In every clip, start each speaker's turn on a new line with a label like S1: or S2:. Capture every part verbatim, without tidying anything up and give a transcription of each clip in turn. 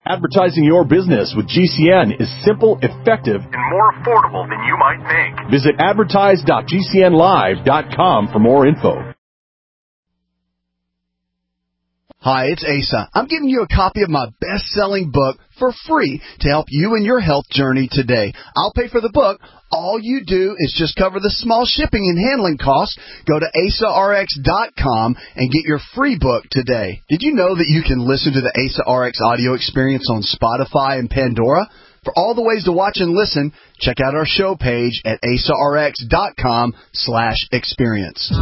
S1: Advertising your business with G C N is simple, effective, and more affordable than you might think. Visit advertise dot g c n live dot com for more info.
S2: Hi, it's Asa. I'm giving you a copy of my best-selling book for free to help you in your health journey today. I'll pay for the book. All you do is just cover the small shipping and handling costs. Go to asa r x dot com and get your free book today. Did you know that you can listen to the Asa R X audio experience on Spotify and Pandora? For all the ways to watch and listen, check out our show page at asa r x dot com slash experience.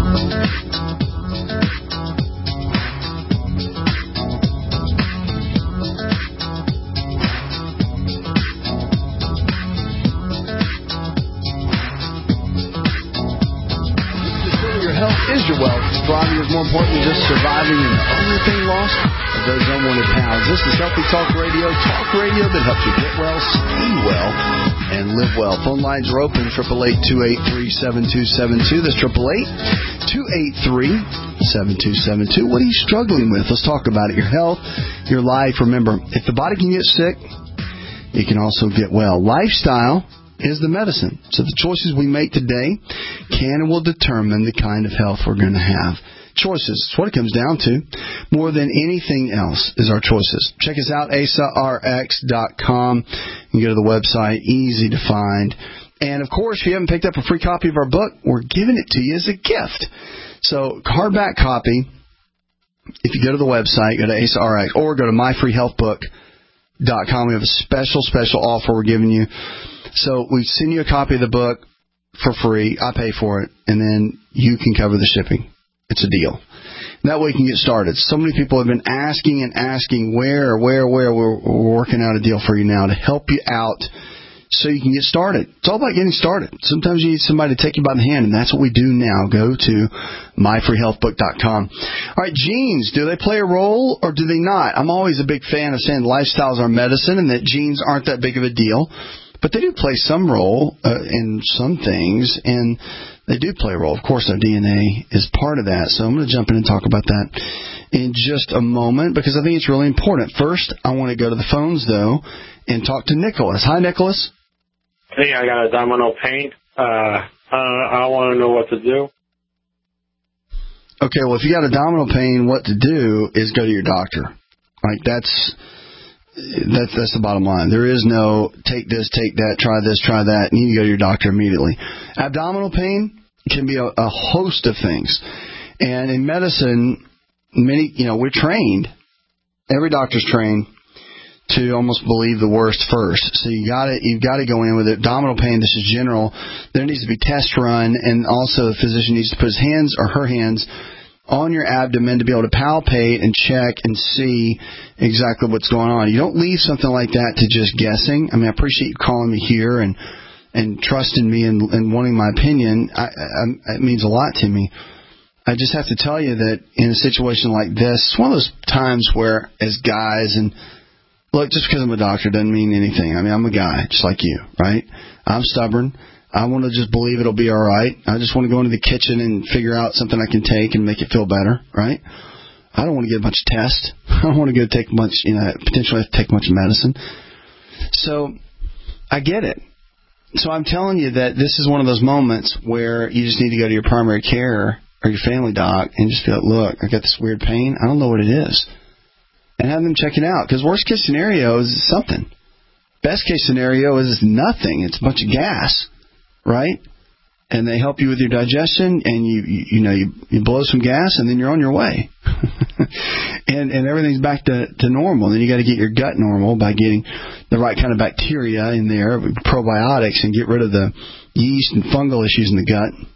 S2: Is your wealth. Thriving is more important than just surviving, and the only thing lost are those unwanted pounds. This is Healthy Talk Radio, talk radio that helps you get well, stay well, and live well. Phone lines are open, eight eight eight, two eight three, seven two seven two. That's eight eight eight, two eight three, seven two seven two. What are you struggling with? Let's talk about it. Your health, your life. Remember, if the body can get sick, it can also get well. Lifestyle is the medicine. So the choices we make today can and will determine the kind of health we're going to have. Choices. That's what it comes down to. More than anything else is our choices. Check us out, asa r x dot com. You can go to the website. Easy to find. And, of course, if you haven't picked up a free copy of our book, we're giving it to you as a gift. So, hardback copy. If you go to the website, go to asa r x or go to my free health book dot com. We have a special, special offer we're giving you. So we send you a copy of the book for free. I pay for it, and then you can cover the shipping. It's a deal. That way you can get started. So many people have been asking and asking where, where, where. We're, we're working out a deal for you now to help you out so you can get started. It's all about getting started. Sometimes you need somebody to take you by the hand, and that's what we do now. Go to my free health book dot com. All right, genes, do they play a role or do they not? I'm always a big fan of saying lifestyles are medicine and that genes aren't that big of a deal. But they do play some role uh, in some things, and they do play a role. Of course, our D N A is part of that. So I'm going to jump in and talk about that in just a moment because I think it's really important. First, I want to go to the phones, though, and talk to Nicholas. Hi, Nicholas.
S3: Hey, I got abdominal pain. Uh, uh, I want to know what to do.
S2: Okay, well, if you got abdominal pain, what to do is go to your doctor. Like, that's... That's that's the bottom line. There is no take this, take that, try this, try that. You need to go to your doctor immediately. Abdominal pain can be a, a host of things. And in medicine, many, you know, we're trained. Every doctor's trained to almost believe the worst first. So you got to you've got to go in with it. Abdominal pain, this is general. There needs to be tests run, and also the physician needs to put his hands or her hands on your abdomen to be able to palpate and check and see exactly what's going on. You don't leave something like that to just guessing. I mean, I appreciate you calling me here and and trusting me and, and wanting my opinion. I, I, it means a lot to me. I just have to tell you that in a situation like this, it's one of those times where, as guys, and look, just because I'm a doctor doesn't mean anything. I mean, I'm a guy just like you, right? I'm stubborn. I want to just believe it'll be all right. I just want to go into the kitchen and figure out something I can take and make it feel better, right? I don't want to get a bunch of tests. I don't want to go take much, you know, potentially have to take much medicine. So I get it. So I'm telling you that this is one of those moments where you just need to go to your primary care or your family doc and just be like, look, I got this weird pain. I don't know what it is. And have them check it out. Because worst case scenario is something. Best case scenario is nothing. It's a bunch of gas. Right? And they help you with your digestion, and you you, you know you, you blow some gas, and then you're on your way, and and everything's back to, to normal. Then you got to get your gut normal by getting the right kind of bacteria in there, probiotics, and get rid of the yeast and fungal issues in the gut.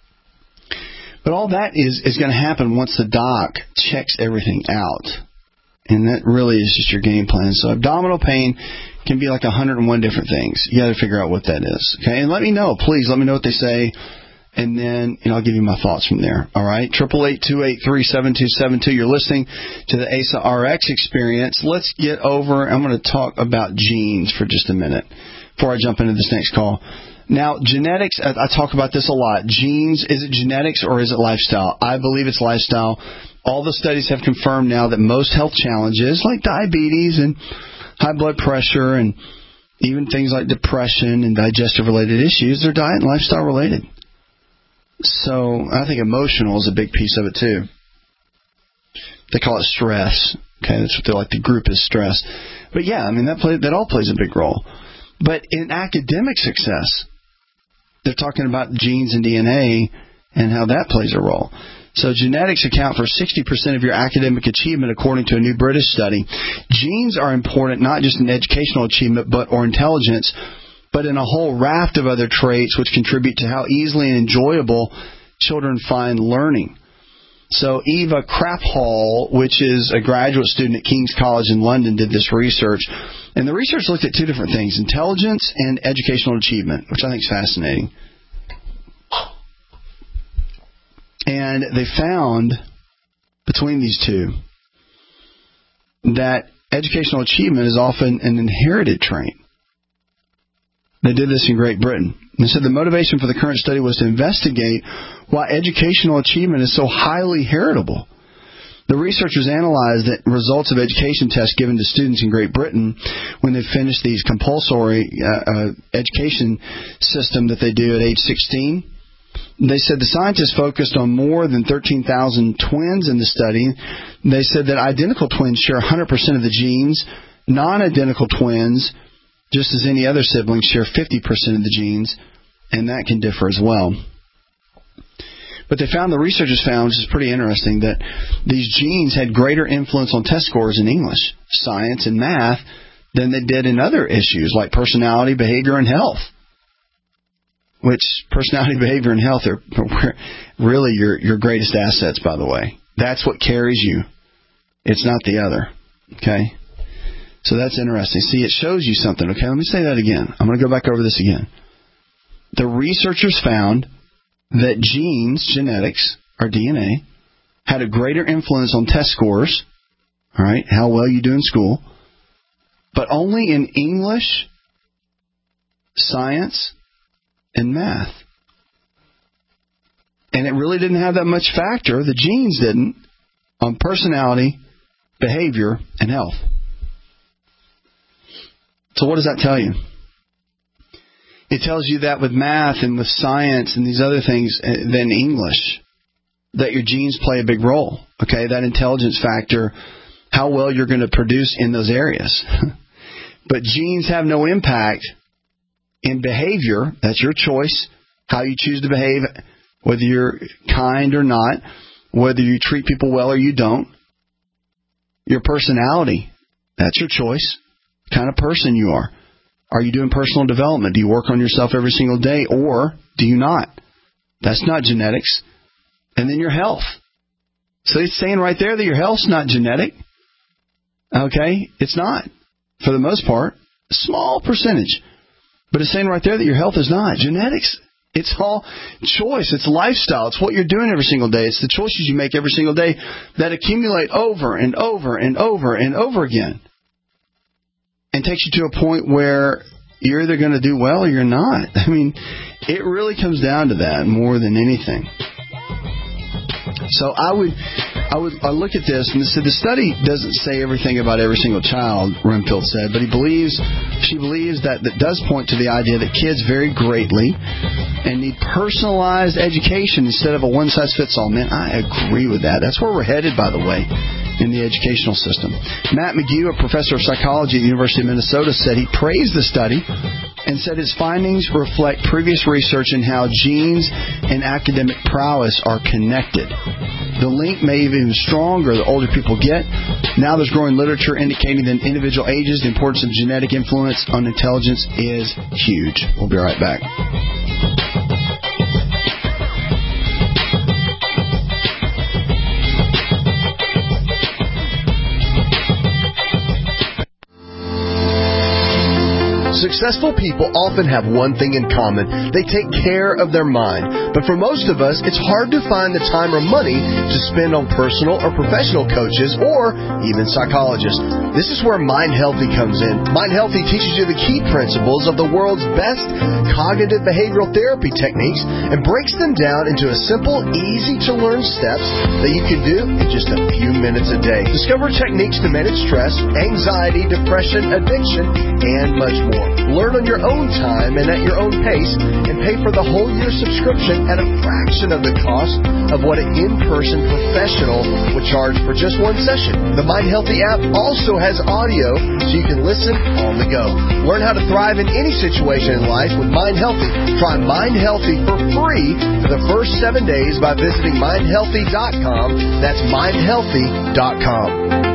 S2: But all that is is going to happen once the doc checks everything out, and that really is just your game plan. So abdominal pain can be like one hundred one different things. You got to figure out what that is. Okay, and let me know. Please let me know what they say, and then you know, I'll give you my thoughts from there. All right, eight eight eight, two eight three, seven two seven two. You're listening to the A S A R X experience. Let's get over. I'm going to talk about genes for just a minute before I jump into this next call. Now, genetics, I, I talk about this a lot. Genes, is it genetics or is it lifestyle? I believe it's lifestyle. All the studies have confirmed now that most health challenges, like diabetes and high blood pressure and even things like depression and digestive-related issues, they're diet and lifestyle-related. So I think emotional is a big piece of it, too. They call it stress. Okay, that's what they like. The group is stress. But, yeah, I mean, that play, that all plays a big role. But in academic success, they're talking about genes and D N A and how that plays a role. So genetics account for sixty percent of your academic achievement, according to a new British study. Genes are important not just in educational achievement but or intelligence, but in a whole raft of other traits which contribute to how easily and enjoyable children find learning. So Eva Kraphall, which is a graduate student at King's College in London, did this research. And the research looked at two different things, intelligence and educational achievement, which I think is fascinating. And they found, between these two, that educational achievement is often an inherited trait. They did this in Great Britain. They said the motivation for the current study was to investigate why educational achievement is so highly heritable. The researchers analyzed the results of education tests given to students in Great Britain when they finished these compulsory uh, uh, education system that they do at age sixteen. They said the scientists focused on more than thirteen thousand twins in the study. They said that identical twins share one hundred percent of the genes. Non-identical twins, just as any other siblings, share fifty percent of the genes, and that can differ as well. But they found, the researchers found, which is pretty interesting, that these genes had greater influence on test scores in English, science, and math than they did in other issues like personality, behavior, and health. Which, personality, behavior, and health are really your, your greatest assets, by the way. That's what carries you. It's not the other. Okay? So that's interesting. See, it shows you something. Okay, let me say that again. I'm going to go back over this again. The researchers found that genes, genetics, or D N A, had a greater influence on test scores, all right, how well you do in school, but only in English, science, and math. And it really didn't have that much factor, the genes didn't, on personality, behavior, and health. So what does that tell you? It tells you that with math and with science and these other things than English, that your genes play a big role. Okay, that intelligence factor, how well you're going to produce in those areas. But genes have no impact in behavior. That's your choice, how you choose to behave, whether you're kind or not, whether you treat people well or you don't. Your personality, that's your choice, the kind of person you are. Are you doing personal development? Do you work on yourself every single day, or do you not? That's not genetics. And then your health. So it's saying right there that your health's not genetic. Okay? It's not. For the most part. A small percentage. But it's saying right there that your health is not. Genetics, it's all choice. It's lifestyle. It's what you're doing every single day. It's the choices you make every single day that accumulate over and over and over and over again. And takes you to a point where you're either going to do well or you're not. I mean, it really comes down to that more than anything. So I would, I would, I look at this and said the study doesn't say everything about every single child, Renfield said, but he believes, she believes that that does point to the idea that kids vary greatly and need personalized education instead of a one-size-fits-all. Man, I agree with that. That's where we're headed, by the way, in the educational system. Matt McGee, a professor of psychology at the University of Minnesota, said he praised the study and said his findings reflect previous research in how genes and academic prowess are connected. The link may be even stronger the older people get. Now there's growing literature indicating that in individual ages, the importance of genetic influence on intelligence is huge. We'll be right back.
S4: Successful people often have one thing in common. They take care of their mind. But for most of us, it's hard to find the time or money to spend on personal or professional coaches or even psychologists. This is where Mind Healthy comes in. Mind Healthy teaches you the key principles of the world's best cognitive behavioral therapy techniques and breaks them down into a simple, easy-to-learn steps that you can do in just a few minutes a day. Discover techniques to manage stress, anxiety, depression, addiction, and much more. Learn on your own time and at your own pace, and pay for the whole year subscription at a fraction of the cost of what an in-person professional would charge for just one session. The Mind Healthy app also has audio so you can listen on the go. Learn how to thrive in any situation in life with Mind Healthy. Try Mind Healthy for free for the first seven days by visiting mind healthy dot com. That's mind healthy dot com.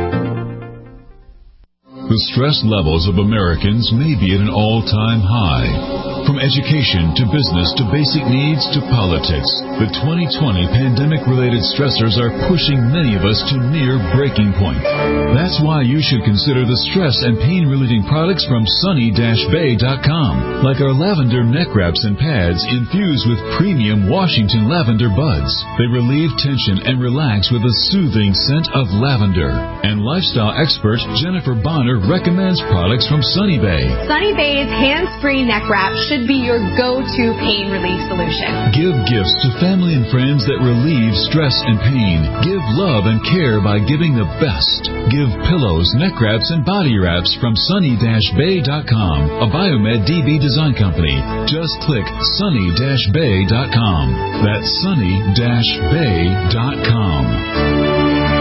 S5: The stress levels of Americans may be at an all-time high. From education to business to basic needs to politics, the twenty twenty pandemic-related stressors are pushing many of us to near breaking point. That's why you should consider the stress and pain-relieving products from sunny dash bay dot com, like our lavender neck wraps and pads infused with premium Washington lavender buds. They relieve tension and relax with a soothing scent of lavender. And lifestyle expert Jennifer Bonner recommends products from Sunny Bay.
S6: Sunny Bay's hands-free neck wrap should be your go-to pain relief solution.
S5: Give gifts to family and friends that relieve stress and pain. Give love and care by giving the best. Give pillows, neck wraps, and body wraps from sunny dash bay dot com, a Biomed D B design company. Just click sunny dash bay dot com. That's sunny dash bay dot com.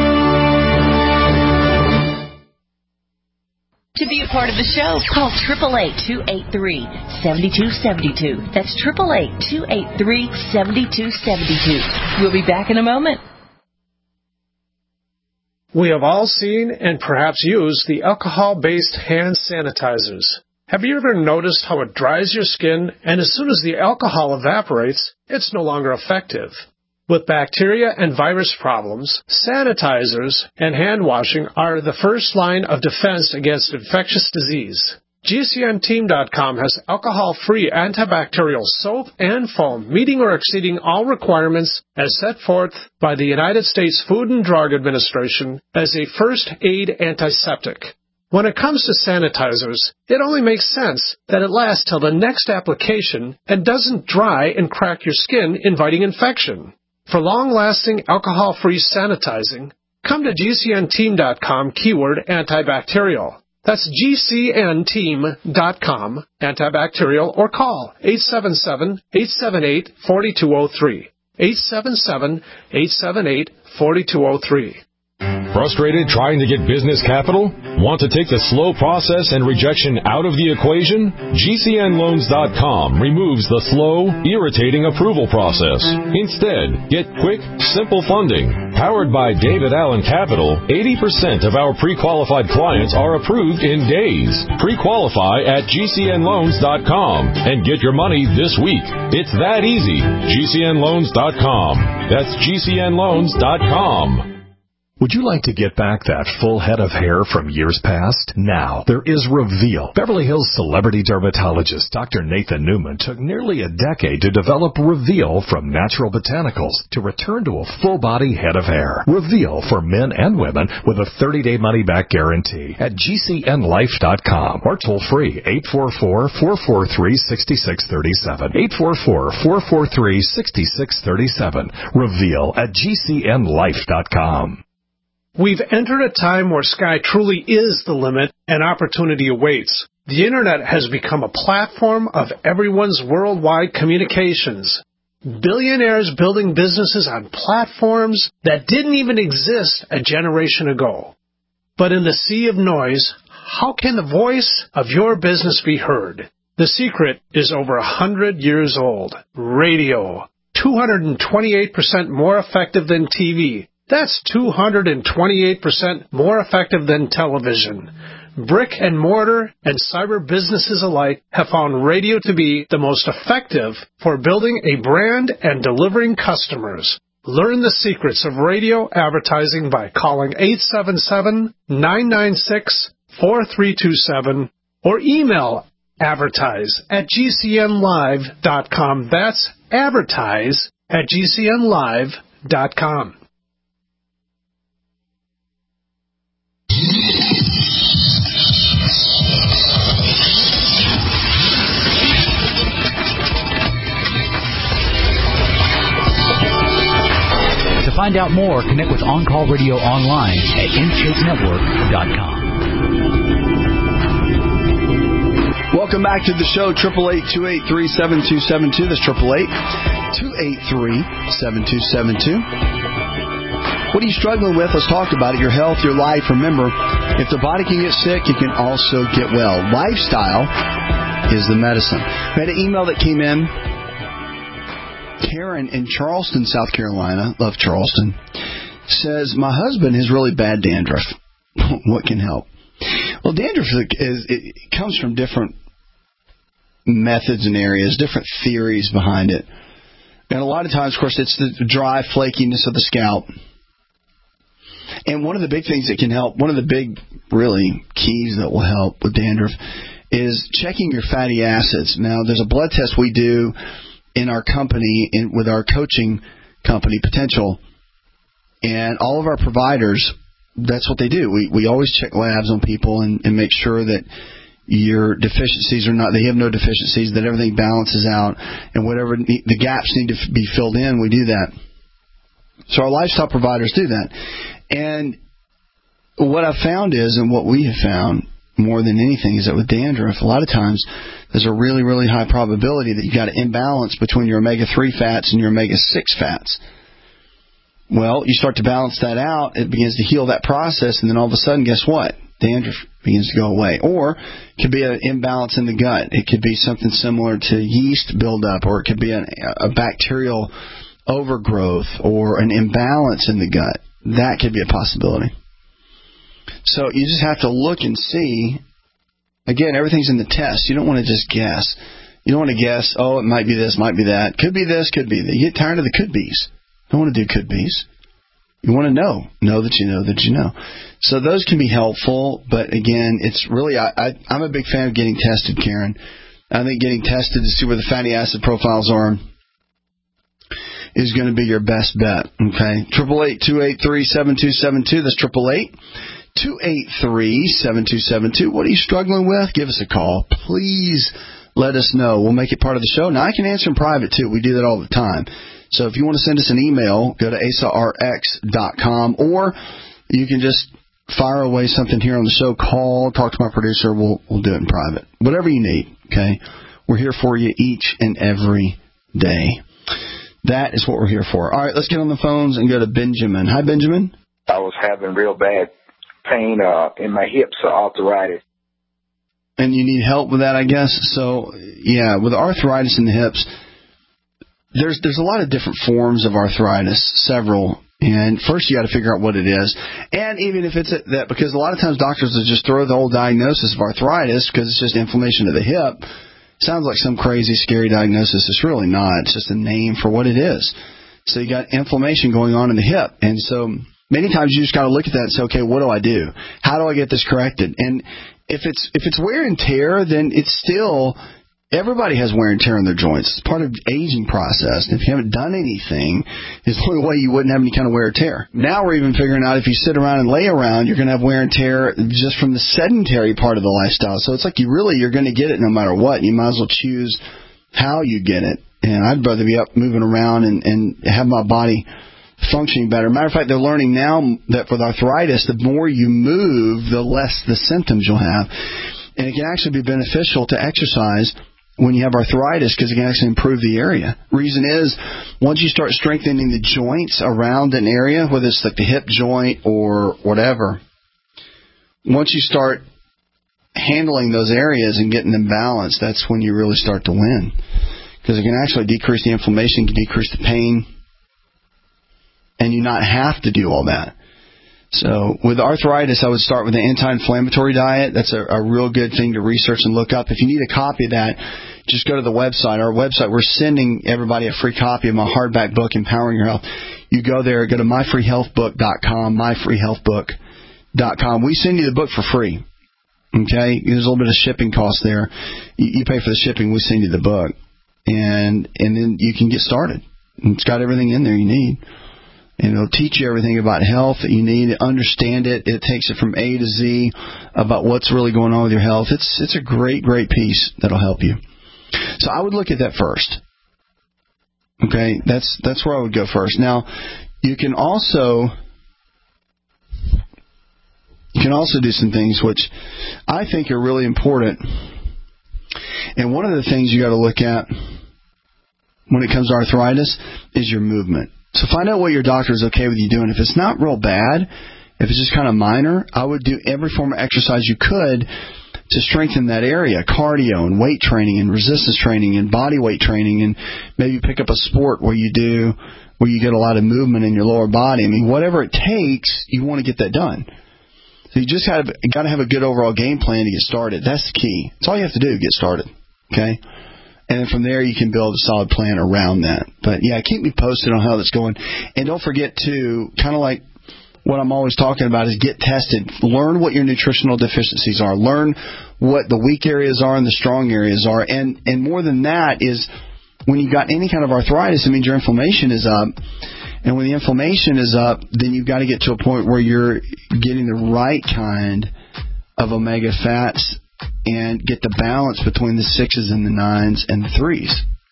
S7: To be a part of the show, call eight eight eight, two eight three, seven two seven two. That's eight eight eight, two eight three, seven two seven two. We'll be back in a moment.
S8: We have all seen and perhaps used the alcohol-based hand sanitizers. Have you ever noticed how it dries your skin, and as soon as the alcohol evaporates, it's no longer effective? With bacteria and virus problems, sanitizers and hand washing are the first line of defense against infectious disease. G C N team dot com has alcohol-free antibacterial soap and foam meeting or exceeding all requirements as set forth by the United States Food and Drug Administration as a first aid antiseptic. When it comes to sanitizers, it only makes sense that it lasts till the next application and doesn't dry and crack your skin, inviting infection. For long-lasting alcohol-free sanitizing, come to G C N team dot com keyword antibacterial. That's G C N team dot com antibacterial, or call eight seven seven, eight seven eight, four two zero three. eight seven seven, eight seven eight, four two zero three.
S9: Frustrated trying to get business capital? Want to take the slow process and rejection out of the equation? G C N loans dot com removes the slow, irritating approval process. Instead, get quick, simple funding. Powered by David Allen Capital, eighty percent of our pre-qualified clients are approved in days. Pre-qualify at G C N loans dot com and get your money this week. It's that easy. G C N loans dot com. That's G C N loans dot com.
S1: Would you like to get back that full head of hair from years past? Now, there is Reveal. Beverly Hills celebrity dermatologist Doctor Nathan Newman took nearly a decade to develop Reveal from natural botanicals to return to a full-body head of hair. Reveal for men and women with a thirty-day money-back guarantee at G C N life dot com or toll-free eight four four, four four three, six six three seven. eight four four, four four three, six six three seven. Reveal at G C N life dot com.
S8: We've entered a time where sky truly is the limit and opportunity awaits. The Internet has become a platform of everyone's worldwide communications. Billionaires building businesses on platforms that didn't even exist a generation ago. But in the sea of noise, how can the voice of your business be heard? The secret is over a hundred years old. Radio. two hundred twenty-eight percent more effective than T V. That's two hundred twenty-eight percent more effective than television. Brick and mortar and cyber businesses alike have found radio to be the most effective for building a brand and delivering customers. Learn the secrets of radio advertising by calling eight seven seven, nine nine six, four three two seven or email advertise at G C N live dot com. That's advertise at G C N live dot com.
S10: To find out more, connect with On Call Radio online at intake network dot com.
S2: Welcome back to the show, eight eight eight, two eight three, seven two seven two. That's eight eight eight, two eight three, seven two seven two. What are you struggling with? Let's talk about it. Your health, your life. Remember, if the body can get sick, it can also get well. Lifestyle is the medicine. We had an email that came in. Karen in Charleston, South Carolina, love Charleston, says, my husband has really bad dandruff. What can help? Well, dandruff is, it comes from different methods and areas, different theories behind it. And a lot of times, of course, it's the dry flakiness of the scalp. And one of the big things that can help, one of the big, really, keys that will help with dandruff is checking your fatty acids. Now, there's a blood test we do in our company, in, with our coaching company, Potential, and all of our providers, that's what they do. We we always check labs on people and, and make sure that your deficiencies are not, they have no deficiencies, that everything balances out, and whatever the gaps need to be filled in, we do that. So our lifestyle providers do that. And what I've found is, and what we have found more than anything, is that with dandruff, a lot of times there's a really, really high probability that you've got an imbalance between your omega three fats and your omega six fats. Well, you start to balance that out, it begins to heal that process, and then all of a sudden, guess what? Dandruff begins to go away. Or it could be an imbalance in the gut. It could be something similar to yeast buildup, or it could be an, a bacterial overgrowth or an imbalance in the gut. That could be a possibility. So you just have to look and see. Again, everything's in the test. You don't want to just guess. You don't want to guess, oh, it might be this, might be that. Could be this, could be that. You get tired of the could-be's. Don't want to do could-be's. You want to know. Know that you know that you know. So those can be helpful, but again, it's really, I, I, I'm a big fan of getting tested, Karen. I think getting tested to see where the fatty acid profiles are is going to be your best bet, okay? eight eight eight, two eight three, seven two seven two. That's eight eight eight, two eight three, seven two seven two. What are you struggling with? Give us a call. Please let us know. We'll make it part of the show. Now, I can answer in private, too. We do that all the time. So if you want to send us an email, go to asa r x dot com, or you can just fire away something here on the show. Call, talk to my producer. We'll, we'll do it in private. Whatever you need, okay? We're here for you each and every day. That is what we're here for. All right, let's get on the phones and go to Benjamin. Hi, Benjamin.
S11: I was having real bad pain uh, in my hips, uh, arthritis.
S2: And you need help with that, I guess. So, yeah, with arthritis in the hips, there's there's a lot of different forms of arthritis, several. And first you got to figure out what it is. And even if it's a, that, because a lot of times doctors will just throw the whole diagnosis of arthritis because it's just inflammation of the hip. Sounds like some crazy, scary diagnosis. It's really not. It's just a name for what it is. So you got inflammation going on in the hip. And so many times you just got to look at that and say, okay, what do I do? How do I get this corrected? And if it's if it's wear and tear, then it's still, everybody has wear and tear in their joints. It's part of the aging process. And if you haven't done anything, it's the only way you wouldn't have any kind of wear and tear. Now we're even figuring out if you sit around and lay around, you're going to have wear and tear just from the sedentary part of the lifestyle. So it's like you really, you're going to get it no matter what. You might as well choose how you get it. And I'd rather be up moving around and, and have my body functioning better. Matter of fact, they're learning now that with arthritis, the more you move, the less the symptoms you'll have. And it can actually be beneficial to exercise when you have arthritis because it can actually improve the area. Reason is, once you start strengthening the joints around an area, whether it's like the hip joint or whatever, once you start handling those areas and getting them balanced, that's when you really start to win. Because it can actually decrease the inflammation, can decrease the pain, and you not have to do all that. So with arthritis, I would start with an anti-inflammatory diet. That's a, a real good thing to research and look up. If you need a copy of that, just go to the website. Our website, we're sending everybody a free copy of my hardback book, Empowering Your Health. You go there, go to my free health book dot com, my free health book dot com. We send you the book for free. Okay, there's a little bit of shipping cost there. You, you pay for the shipping. We send you the book, and and then you can get started. It's got everything in there you need, and it'll teach you everything about health that you need. Understand it. It takes it from A to Z about what's really going on with your health. It's it's a great great piece that'll help you. So I would look at that first. Okay, that's that's where I would go first. Now, you can also. You can also do some things which I think are really important. And one of the things you got to look at when it comes to arthritis is your movement. So find out what your doctor is okay with you doing. If it's not real bad, if it's just kind of minor, I would do every form of exercise you could to strengthen that area. Cardio and weight training and resistance training and body weight training, and maybe pick up a sport where you do where you get a lot of movement in your lower body. I mean, whatever it takes, you want to get that done. So you just have got to have a good overall game plan to get started. That's the key. That's all you have to do, get started. Okay? And then from there, you can build a solid plan around that. But, yeah, keep me posted on how that's going. And don't forget to, kind of like what I'm always talking about, is get tested. Learn what your nutritional deficiencies are. Learn what the weak areas are and the strong areas are. And, and more than that is when you've got any kind of arthritis, it means your inflammation is up. And when the inflammation is up, then you've got to get to a point where you're getting the right kind of omega fats and get the balance between the sixes and the nines and the threes.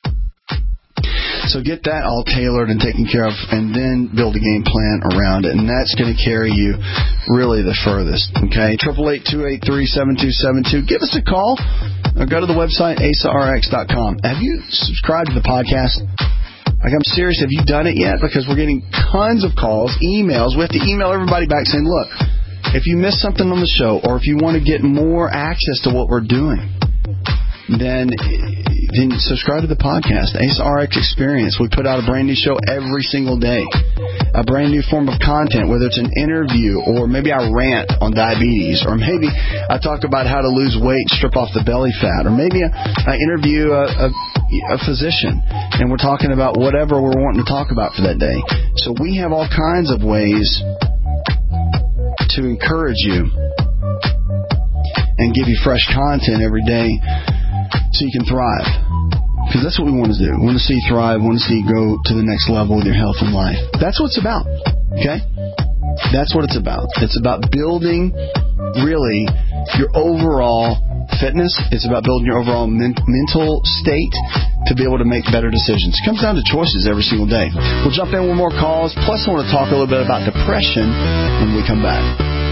S2: So get that all tailored and taken care of, and then build a game plan around it. And that's going to carry you really the furthest. Okay, eight eight eight, two eight three, seven two seven two. Give us a call or go to the website, A S A R X dot com. Have you subscribed to the podcast? Like, I'm serious, have you done it yet? Because we're getting tons of calls, emails. We have to email everybody back saying, look, if you missed something on the show, or if you want to get more access to what we're doing, then then subscribe to the podcast, A S R X Experience. We put out a brand new show every single day, a brand new form of content, whether it's an interview or maybe I rant on diabetes, or maybe I talk about how to lose weight, strip off the belly fat, or maybe I, I interview a, a, a physician, and we're talking about whatever we're wanting to talk about for that day. So we have all kinds of ways to encourage you and give you fresh content every day so you can thrive. Because that's what we want to do. We want to see you thrive. We want to see you go to the next level with your health and life. That's what it's about. Okay? That's what it's about. It's about building, really, your overall fitness. It's about building your overall men- mental state to be able to make better decisions. It comes down to choices every single day. We'll jump in with more calls. Plus, I want to talk a little bit about depression when we come back.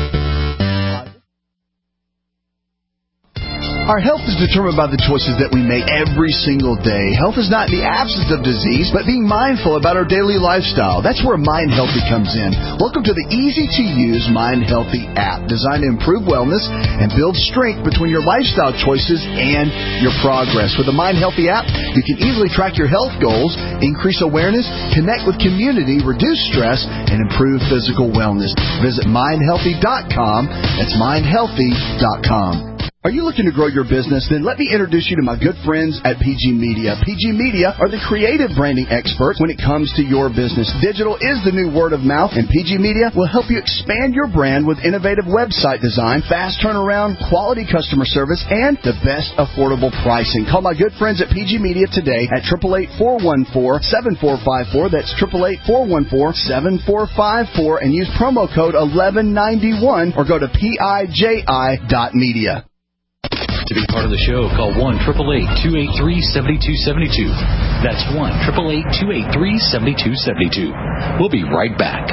S2: Our health is determined by the choices that we make every single day. Health is not the absence of disease, but being mindful about our daily lifestyle. That's where Mind Healthy comes in. Welcome to the easy-to-use Mind Healthy app, designed to improve wellness and build strength between your lifestyle choices and your progress. With the Mind Healthy app, you can easily track your health goals, increase awareness, connect with community, reduce stress, and improve physical wellness. Visit mind healthy dot com. That's mind healthy dot com. Are you looking to grow your business? Then let me introduce you to my good friends at P G Media. P G Media are the creative branding experts when it comes to your business. Digital is the new word of mouth, and P G Media will help you expand your brand with innovative website design, fast turnaround, quality customer service, and the best affordable pricing. Call my good friends at P G Media today at eight eight eight, four one four, seven four five four. That's eight eight eight, four one four, seven four five four, and use promo code eleven ninety-one or go to piji dot media.
S10: To be part of the show, call one eight eight eight, two eight three, seven two seven two. That's one eight eight eight, two eight three, seven two seven two. We'll be right back.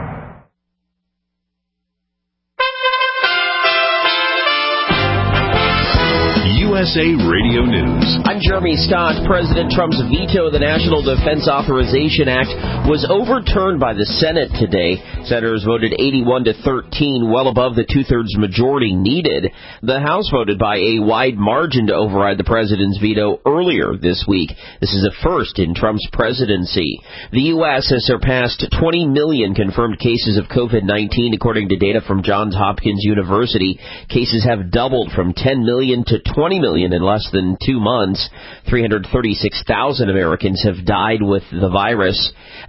S1: U S A Radio News.
S12: I'm Jeremy Scott. President Trump's veto of the National Defense Authorization Act was overturned by the Senate today. Senators voted eighty-one to thirteen, well above the two-thirds majority needed. The House voted by a wide margin to override the president's veto earlier this week. This is a first in Trump's presidency. The U S has surpassed twenty million confirmed cases of COVID nineteen, according to data from Johns Hopkins University. Cases have doubled from ten million to twenty million in less than two months. three hundred thirty-six thousand Americans have died with the virus. A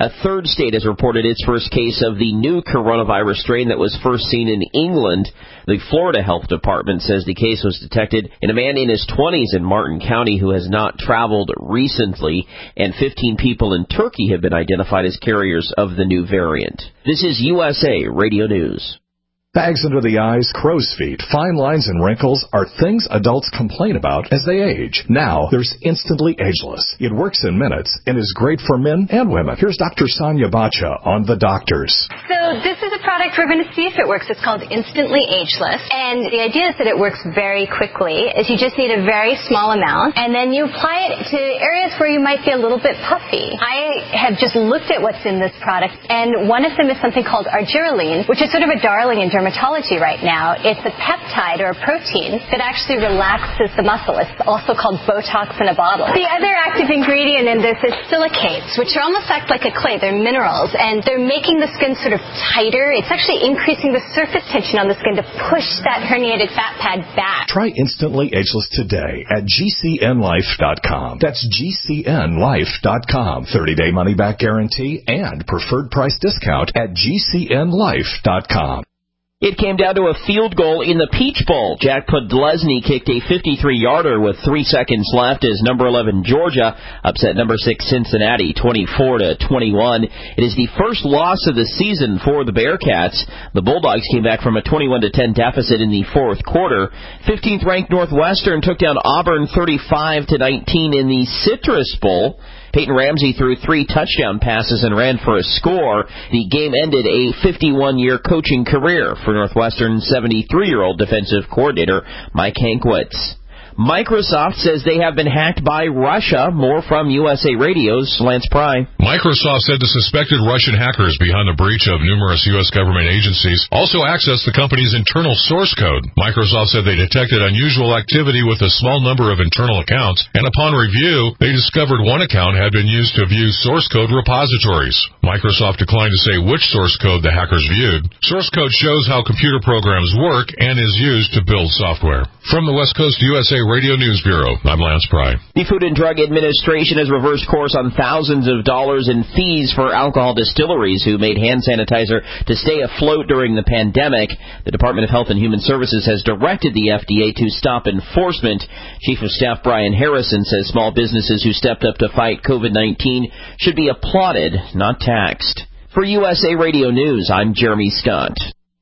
S12: A third state has reported its first case of the new coronavirus strain that was first seen in England. The Florida Health Department says the case was detected in a man in his twenties in Martin County who has not traveled recently, and fifteen people in Turkey have been identified as carriers of the new variant. This is U S A Radio News.
S1: Bags under the eyes, crow's feet, fine lines, and wrinkles are things adults complain about as they age. Now, there's Instantly Ageless. It works in minutes and is great for men and women. Here's Doctor Sonia Bacha on The Doctors.
S13: So this is a product we're going to see if it works. It's called Instantly Ageless. And the idea is that it works very quickly. Is you just need a very small amount, and then you apply it to areas where you might be a little bit puffy. I have just looked at what's in this product, and one of them is something called argireline, which is sort of a darling in dermatology right now. It's a peptide or a protein that actually relaxes the muscle. It's also called Botox in a bottle. The other active ingredient in this is silicates, which are almost act like a clay. They're minerals, and they're making the skin sort of tighter. It's actually increasing the surface tension on the skin to push that herniated fat pad back.
S1: Try Instantly Ageless today at G C N life dot com. That's G C N life dot com. thirty-day money-back guarantee and preferred price discount at G C N life dot com.
S12: It came down to a field goal in the Peach Bowl. Jack Podlesny kicked a fifty-three-yarder with three seconds left as number eleven Georgia upset number six Cincinnati twenty-four to twenty-one. It is the first loss of the season for the Bearcats. The Bulldogs came back from a twenty-one to ten deficit in the fourth quarter. fifteenth-ranked Northwestern took down Auburn thirty-five to nineteen in the Citrus Bowl. Peyton Ramsey threw three touchdown passes and ran for a score. The game ended a fifty-one-year coaching career for Northwestern seventy-three-year-old defensive coordinator Mike Hankwitz. Microsoft says they have been hacked by Russia. More from U S A Radio's Lance Pry.
S14: Microsoft said the suspected Russian hackers behind the breach of numerous U S government agencies also accessed the company's internal source code. Microsoft said they detected unusual activity with a small number of internal accounts, and upon review, they discovered one account had been used to view source code repositories. Microsoft declined to say which source code the hackers viewed. Source code shows how computer programs work and is used to build software. From the West Coast U S A Radio News Bureau, I'm Lance Pry.
S12: The Food and Drug Administration has reversed course on thousands of dollars in fees for alcohol distilleries who made hand sanitizer to stay afloat during the pandemic. The Department of Health and Human Services has directed the F D A to stop enforcement. Chief of Staff Brian Harrison says small businesses who stepped up to fight COVID nineteen should be applauded, not taxed. For U S A Radio News, I'm Jeremy Scott.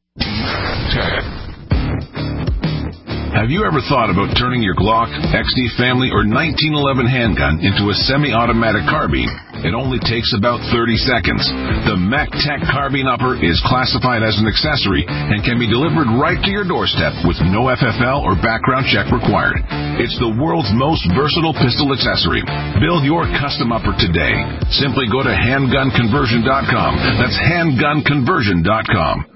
S15: Have you ever thought about turning your Glock, X D Family, or nineteen eleven handgun into a semi-automatic carbine? It only takes about thirty seconds. The MacTech Carbine Upper is classified as an accessory and can be delivered right to your doorstep with no F F L or background check required. It's the world's most versatile pistol accessory. Build your custom upper today. Simply go to handgun conversion dot com. That's handgun conversion dot com.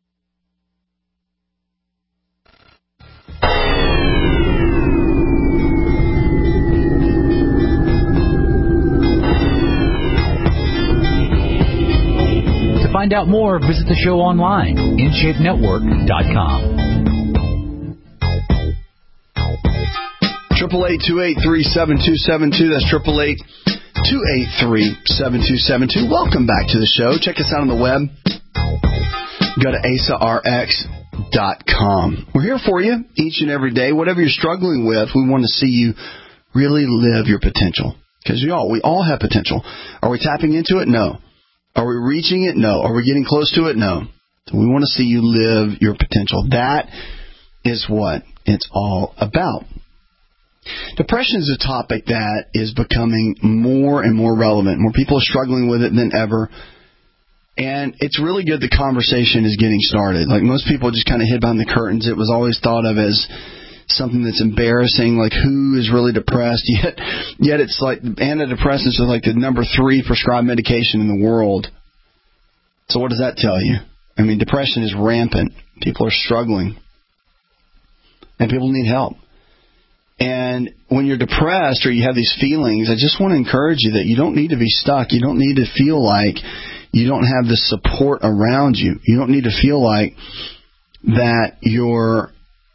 S10: Find out more, visit the show online, in shape network dot com.
S2: Triple eight two eight three seven two seven two. That's triple eight two eight three seven two seven two. Welcome back to the show. Check us out on the web. Go to asa r x dot com. We're here for you each and every day. Whatever you're struggling with, we want to see you really live your potential. Because we all we all have potential. Are we tapping into it? No. Are we reaching it? No. Are we getting close to it? No. So we want to see you live your potential. That is what it's all about. Depression is a topic that is becoming more and more relevant. More people are struggling with it than ever. And it's really good the conversation is getting started. Like most people just kind of hid behind the curtains. It was always thought of as something that's embarrassing, like who is really depressed, yet yet it's like antidepressants are like the number three prescribed medication in the world. So what does that tell you? I mean, depression is rampant. People are struggling. And people need help. And when you're depressed or you have these feelings, I just want to encourage you that you don't need to be stuck. You don't need to feel like you don't have the support around you. You don't need to feel like that you're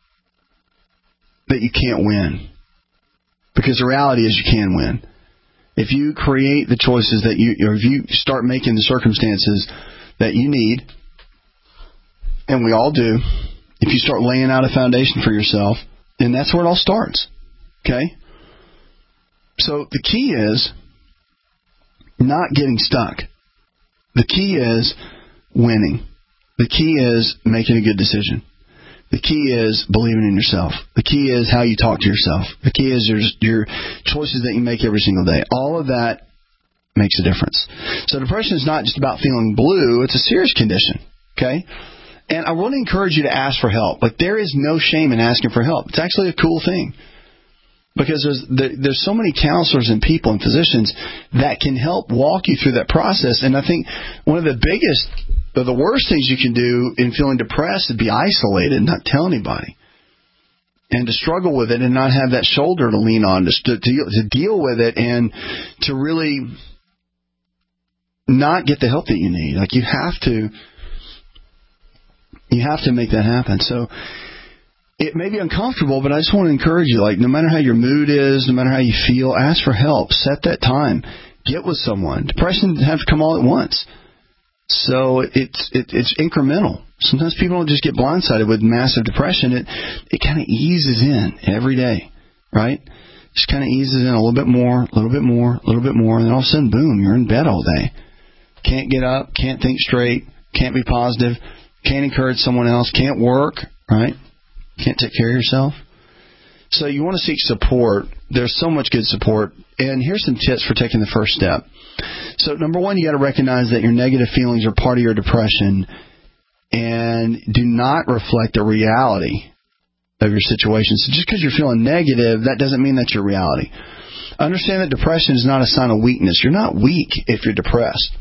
S2: that you can't win. Because the reality is you can win. if you create the choices that you, or if you start making the circumstances that you need, and we all do, if you start laying out a foundation for yourself, then that's where it all starts. Okay? So the key is not getting stuck. The key is winning. The key is making a good decision. The key is believing in yourself. The key is how you talk to yourself. The key is your, your choices that you make every single day. All of that makes a difference. So depression is not just about feeling blue. It's a serious condition. Okay? And I want to encourage you to ask for help. Like, there is no shame in asking for help. It's actually a cool thing. Because there's there, there's so many counselors and people and physicians that can help walk you through that process. And I think one of the biggest, or the worst things you can do in feeling depressed is be isolated and not tell anybody. And to struggle with it and not have that shoulder to lean on, to, to, to deal with it and to really not get the help that you need. Like, you have to, you have to make that happen. So it may be uncomfortable, but I just want to encourage you, like, no matter how your mood is, no matter how you feel, ask for help. Set that time. Get with someone. Depression doesn't have to come all at once. So it's it, it's incremental. Sometimes people don't just get blindsided with massive depression. It it kind of eases in every day, right? Just kind of eases in a little bit more, a little bit more, a little bit more, and then all of a sudden, boom, you're in bed all day. Can't get up, can't think straight, can't be positive, can't encourage someone else, can't work, right? Can't take care of yourself. So you want to seek support. There's so much good support. And here's some tips for taking the first step. So number one, you got to recognize that your negative feelings are part of your depression and do not reflect the reality of your situation. So just because you're feeling negative, that doesn't mean that's your reality. Understand that depression is not a sign of weakness. You're not weak if you're depressed.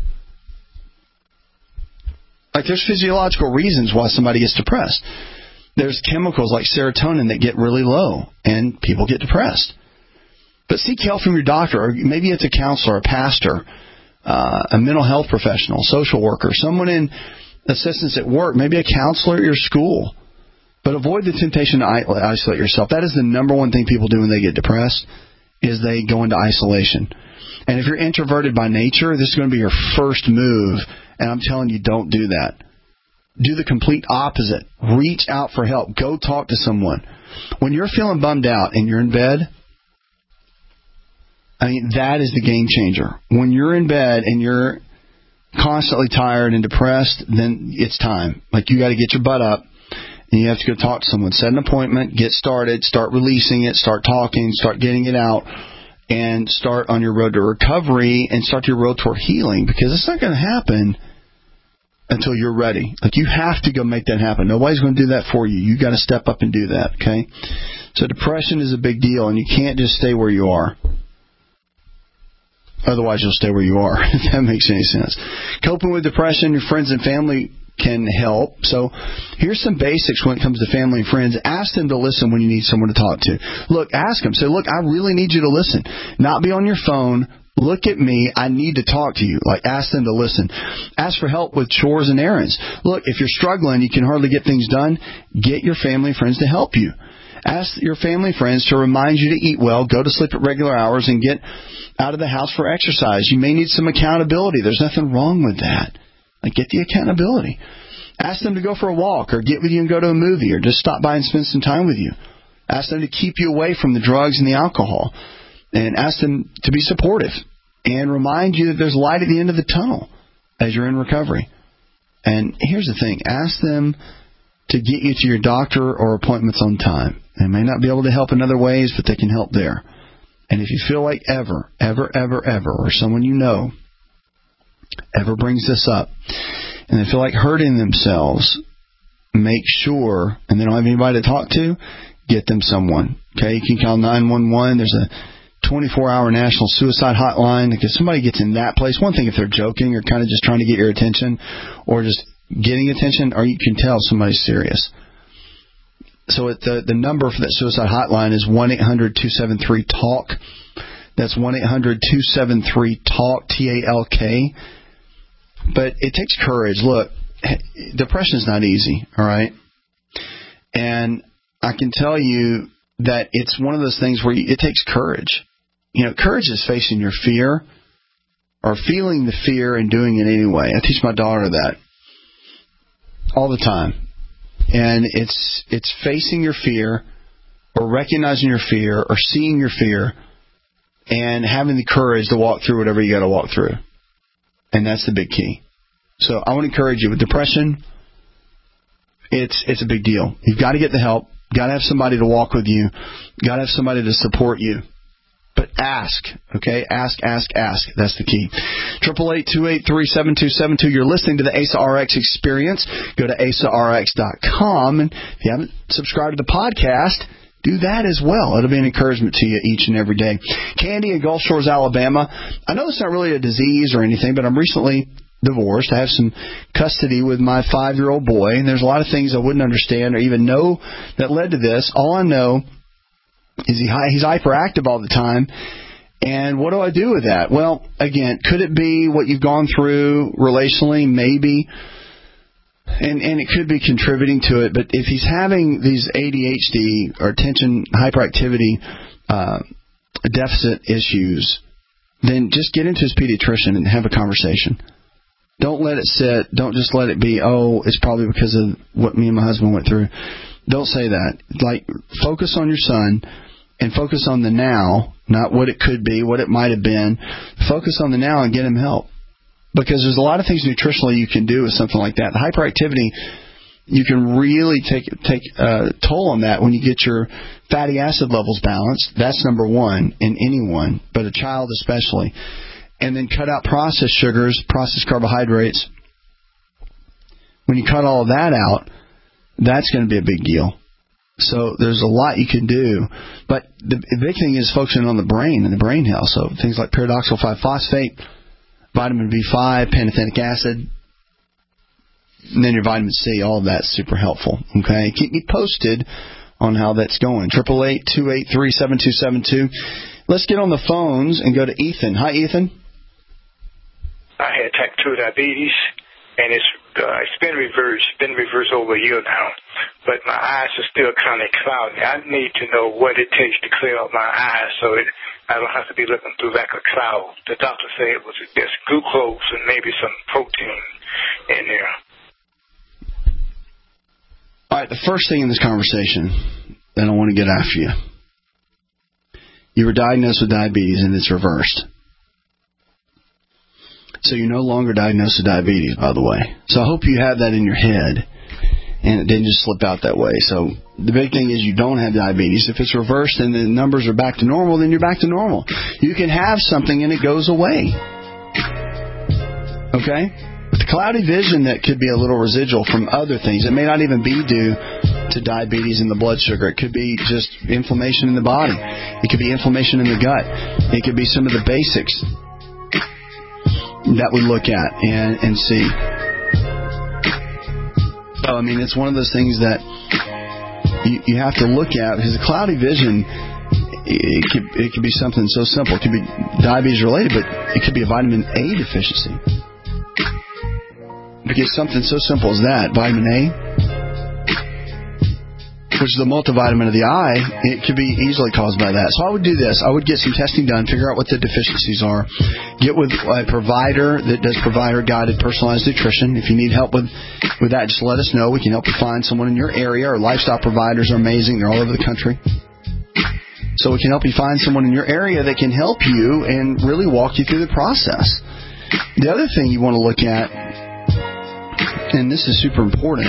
S2: Like, there's physiological reasons why somebody gets depressed. There's chemicals like serotonin that get really low, and people get depressed. But seek help from your doctor, or maybe it's a counselor, a pastor, uh, a mental health professional, social worker, someone in assistance at work, maybe a counselor at your school. But avoid the temptation to isolate yourself. That is the number one thing people do when they get depressed, is they go into isolation. And if you're introverted by nature, this is going to be your first move, and I'm telling you, don't do that. Do the complete opposite. Reach out for help. Go talk to someone. When you're feeling bummed out and you're in bed, I mean, that is the game changer. When you're in bed and you're constantly tired and depressed, then it's time. Like, you got to get your butt up and you have to go talk to someone. Set an appointment, get started, start releasing it, start talking, start getting it out, and start on your road to recovery and start your road toward healing, because it's not going to happen until you're ready. Like, you have to go make that happen. Nobody's going to do that for you. You got to step up and do that, okay? So depression is a big deal, and you can't just stay where you are. Otherwise, you'll stay where you are, if that makes any sense. Coping with depression, your friends and family can help. So here's some basics when it comes to family and friends. Ask them to listen when you need someone to talk to. Look, ask them. Say, look, I really need you to listen. Not be on your phone. Look at me. I need to talk to you. Like, ask them to listen. Ask for help with chores and errands. Look, if you're struggling, you can hardly get things done, get your family and friends to help you. Ask your family and friends to remind you to eat well, go to sleep at regular hours, and get out of the house for exercise. You may need some accountability. There's nothing wrong with that. Like, get the accountability. Ask them to go for a walk, or get with you and go to a movie, or just stop by and spend some time with you. Ask them to keep you away from the drugs and the alcohol. And ask them to be supportive and remind you that there's light at the end of the tunnel as you're in recovery. And here's the thing. Ask them to get you to your doctor or appointments on time. They may not be able to help in other ways, but they can help there. And if you feel like ever, ever, ever, ever, or someone you know ever brings this up, and they feel like hurting themselves, make sure, and they don't have anybody to talk to, get them someone. Okay, you can call nine one one. There's a twenty-four hour national suicide hotline. If somebody gets in that place, one thing if they're joking or kind of just trying to get your attention or just getting attention, or you can tell somebody's serious. So it, the, the number for that suicide hotline is one eight hundred two seven three talk. That's one eight hundred two seven three talk, T A L K. But it takes courage. Look, depression is not easy, all right? And I can tell you that it's one of those things where you, it takes courage. You know, courage is facing your fear or feeling the fear and doing it anyway. I teach my daughter that all the time. And it's it's facing your fear or recognizing your fear or seeing your fear and having the courage to walk through whatever you got to walk through. And that's the big key. So I want to encourage you with depression. It's it's a big deal. You've got to get the help. Got to have somebody to walk with you. Got to have somebody to support you. But ask, okay? Ask, ask, ask. That's the key. eight eight eight, two eight three, seven two seven two. You're listening to the A S A R X Experience. Go to A S A R X dot com. And if you haven't subscribed to the podcast, do that as well. It'll be an encouragement to you each and every day. Candy in Gulf Shores, Alabama. I know it's not really a disease or anything, but I'm recently divorced. I have some custody with my five-year-old boy, and there's a lot of things I wouldn't understand or even know that led to this. All I know is he he's hyperactive all the time, and what do I do with that? Well, again, could it be what you've gone through relationally? Maybe. And and it could be contributing to it, but if he's having these A D H D or attention hyperactivity uh, deficit issues, then just get into his pediatrician and have a conversation. Don't let it sit. Don't just let it be, oh, it's probably because of what me and my husband went through. Don't say that. Like, focus on your son and focus on the now, not what it could be, what it might have been. Focus on the now and get him help. Because there's a lot of things nutritionally you can do with something like that. The hyperactivity, you can really take take a toll on that when you get your fatty acid levels balanced. That's number one in anyone, but a child especially. And then cut out processed sugars, processed carbohydrates. When you cut all of that out, that's going to be a big deal. So there's a lot you can do. But the big thing is focusing on the brain and the brain health. So things like pyridoxal five phosphate, vitamin B five, pantothenic acid, and then your vitamin C, all of that's super helpful. Okay, keep me posted on how that's going. eight eight eight, two eight three, seven two seven two. Let's get on the phones and go to Ethan. Hi, Ethan.
S16: I had type two diabetes, and it's uh, it's been reversed, been reversed over a year now, but my eyes are still kind of cloudy. I need to know what it takes to clear up my eyes so it I don't have to be looking through like a cloud. The doctor said it was just glucose and maybe some protein in there.
S2: All right, the first thing in this conversation that I want to get after you. You were diagnosed with diabetes and it's reversed. So you're no longer diagnosed with diabetes, by the way. So I hope you have that in your head and it didn't just slip out that way. So the big thing is you don't have diabetes. If it's reversed and the numbers are back to normal, then you're back to normal. You can have something and it goes away. Okay? With the cloudy vision, that could be a little residual from other things. It may not even be due to diabetes and the blood sugar. It could be just inflammation in the body. It could be inflammation in the gut. It could be some of the basics that we look at and, and see. So, I mean, it's one of those things that you, you have to look at, because the cloudy vision, it could, it could be something so simple. It could be diabetes related, but it could be a vitamin A deficiency. Because something so simple as that, vitamin A, which is the multivitamin of the eye, it could be easily caused by that. So I would do this. I would get some testing done, figure out what the deficiencies are, get with a provider that does provider-guided personalized nutrition. If you need help with, with that, just let us know. We can help you find someone in your area. Our lifestyle providers are amazing. They're all over the country. So we can help you find someone in your area that can help you and really walk you through the process. The other thing you want to look at, and this is super important,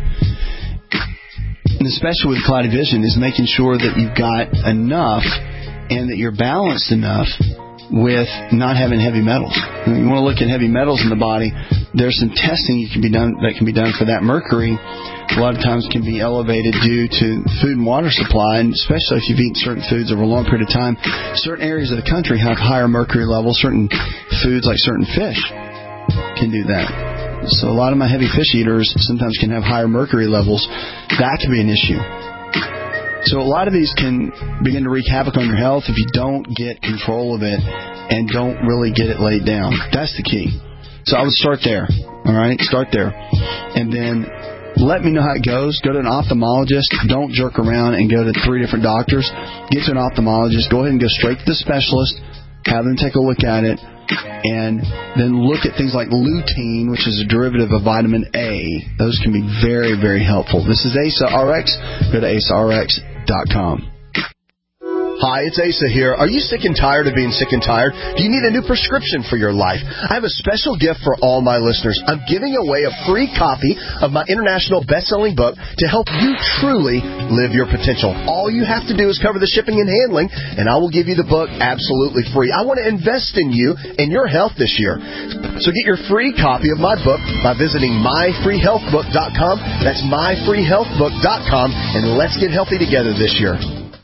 S2: and especially with cloudy vision, is making sure that you've got enough and that you're balanced enough with not having heavy metals. You want to look at heavy metals in the body. There's some testing you can be done that can be done for that. Mercury, a lot of times, can be elevated due to food and water supply, and especially if you've eaten certain foods over a long period of time. Certain areas of the country have higher mercury levels. Certain foods, like certain fish, can do that. So a lot of my heavy fish eaters sometimes can have higher mercury levels. That can be an issue. So a lot of these can begin to wreak havoc on your health if you don't get control of it and don't really get it laid down. That's the key. So I would start there. All right? Start there. And then let me know how it goes. Go to an ophthalmologist. Don't jerk around and go to three different doctors. Get to an ophthalmologist. Go ahead and go straight to the specialist. Have them take a look at it. And then look at things like lutein, which is a derivative of vitamin A. Those can be very, very helpful. This is Asa R X. Go to asa r x dot com.
S4: Hi, it's Asa here. Are you sick and tired of being sick and tired? Do you need a new prescription for your life? I have a special gift for all my listeners. I'm giving away a free copy of my international best-selling book to help you truly live your potential. All you have to do is cover the shipping and handling, and I will give you the book absolutely free. I want to invest in you and your health this year. So get your free copy of my book by visiting my free health book dot com. That's my free health book dot com, and let's get healthy together this year.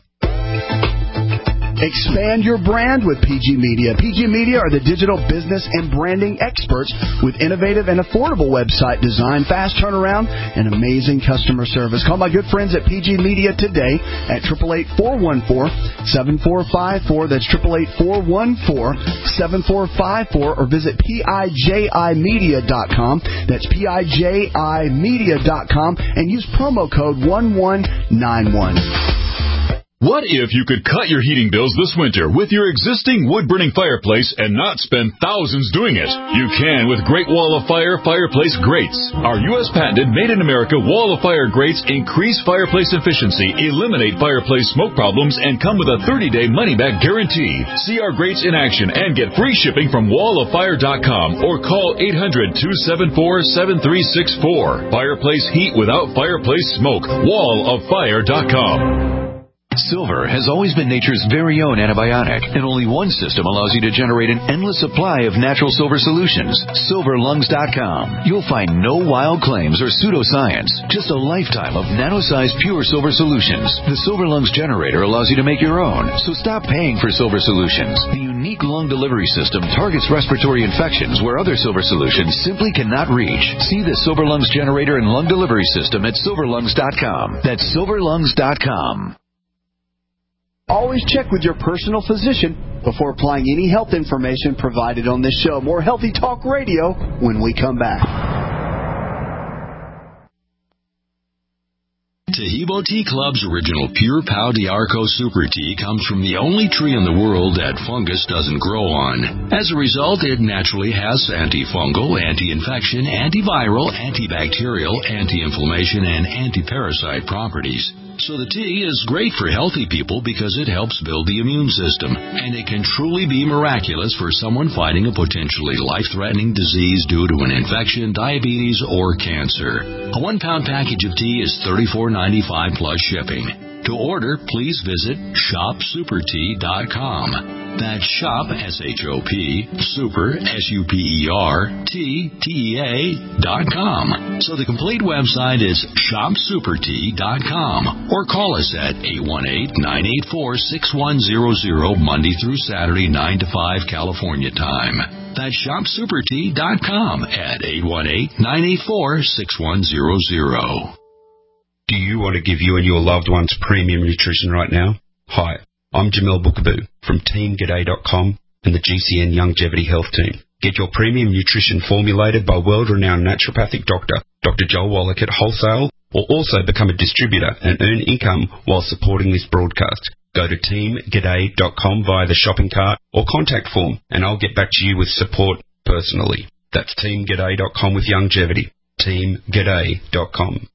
S2: Expand your brand with P G Media. P G Media are the digital business and branding experts with innovative and affordable website design, fast turnaround, and amazing customer service. Call my good friends at P G Media today at eight eight eight, four one four, seven four five four. That's eight eight eight, four one four, seven four five four. Or visit P I J I media dot com. That's P I J I media dot com. And use promo code one one nine one.
S5: What if you could cut your heating bills this winter with your existing wood-burning fireplace and not spend thousands doing it? You can with Great Wall of Fire Fireplace Grates. Our U S patented made-in-America Wall of Fire grates increase fireplace efficiency, eliminate fireplace smoke problems, and come with a thirty-day money-back guarantee. See our grates in action and get free shipping from wall of fire dot com or call eight hundred, two seven four, seven three six four. Fireplace heat without fireplace smoke. wall of fire dot com.
S17: Silver has always been nature's very own antibiotic, and only one system allows you to generate an endless supply of natural silver solutions. silver lungs dot com. You'll find no wild claims or pseudoscience, just a lifetime of nano-sized pure silver solutions. The Silver Lungs generator allows you to make your own, so stop paying for silver solutions. The unique lung delivery system targets respiratory infections where other silver solutions simply cannot reach. See the Silver Lungs generator and lung delivery system at silver lungs dot com. That's silver lungs dot com.
S2: Always check with your personal physician before applying any health information provided on this show. More Healthy Talk Radio when we come back.
S18: Taheebo Tea Club's original Pure Pau D'Arco Super Tea comes from the only tree in the world that fungus doesn't grow on. As a result, it naturally has antifungal, anti-infection, antiviral, antibacterial, anti-inflammation, and anti-parasite properties. So the tea is great for healthy people because it helps build the immune system, and it can truly be miraculous for someone fighting a potentially life-threatening disease due to an infection, diabetes, or cancer. A one-pound package of tea is thirty-four ninety-five plus shipping. To order, please visit shop super tea dot com. That's shop, S H O P, super, S U P E R, T, T E A, dot com. So the complete website is shop super tea dot com. Or call us at eight one eight, nine eight four, six one zero zero, Monday through Saturday, nine to five, California time. That's shop super tea dot com at eight one eight, nine eight four, six one zero zero.
S19: Do you want to give you and your loved ones premium nutrition right now? Hi, I'm Jamel Bookaboo from team g'day dot com and the G C N Longevity Health Team. Get your premium nutrition formulated by world-renowned naturopathic doctor, Doctor Joel Wallach at wholesale, or also become a distributor and earn income while supporting this broadcast. Go to team g'day dot com via the shopping cart or contact form, and I'll get back to you with support personally. That's team g'day dot com with longevity. team g'day dot com.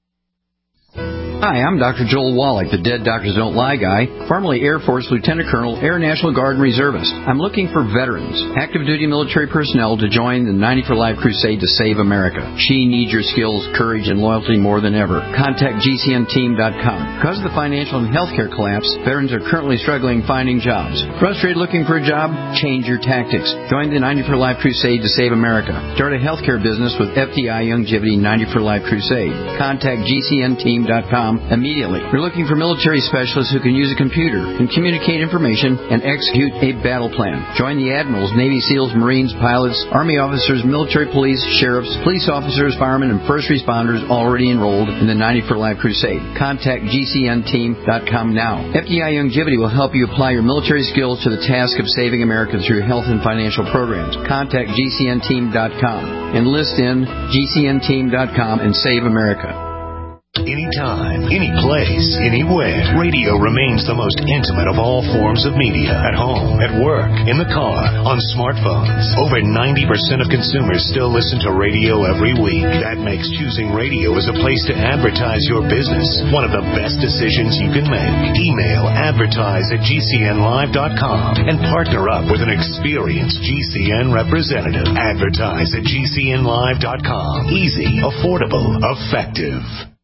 S20: Hi, I'm Doctor Joel Wallach, the Dead Doctors Don't Lie guy, formerly Air Force Lieutenant Colonel, Air National Guard and Reservist. I'm looking for veterans, active duty military personnel to join the ninety for Life crusade to save America. She needs your skills, courage, and loyalty more than ever. Contact G C N team dot com. Because of the financial and healthcare collapse, veterans are currently struggling finding jobs. Frustrated looking for a job? Change your tactics. Join the ninety for Life crusade to save America. Start a healthcare business with F D I Longevity ninety for Life crusade. Contact G C N team dot com immediately. We're looking for military specialists who can use a computer and communicate information and execute a battle plan. Join the admirals, Navy SEALs, Marines, pilots, Army officers, military police, sheriffs, police officers, firemen, and first responders already enrolled in the ninety for Life crusade. Contact G C N team dot com now. F D I Longevity will help you apply your military skills to the task of saving America through health and financial programs. Contact G C N team dot com. Enlist in G C N team dot com and save America.
S1: anytime, any place, anywhere. Radio remains the most intimate of all forms of media. At home, at work, in the car, on smartphones. Over ninety percent of consumers still listen to radio every week. That makes choosing radio as a place to advertise your business one of the best decisions you can make. Email advertise at G C N live dot com and partner up with an experienced G C N representative. Advertise at G C N live dot com. Easy, affordable, effective.